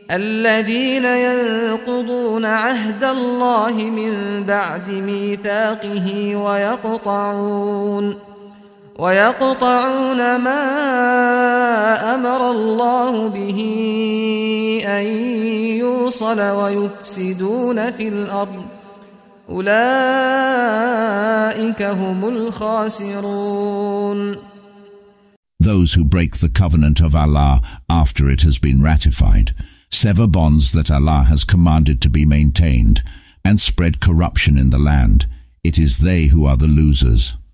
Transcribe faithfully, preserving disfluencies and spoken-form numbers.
الذين ينقضون عهد الله من بعد ميثاقه ويقطعون ويقطعون ما أمر الله به أن يوصل ويفسدون في الأرض أولئك هم الخاسرون. Those who break the covenant of Allah after it has been ratified, sever bonds that Allah has commanded to be maintained, and spread corruption in the land, it is they who are the losers.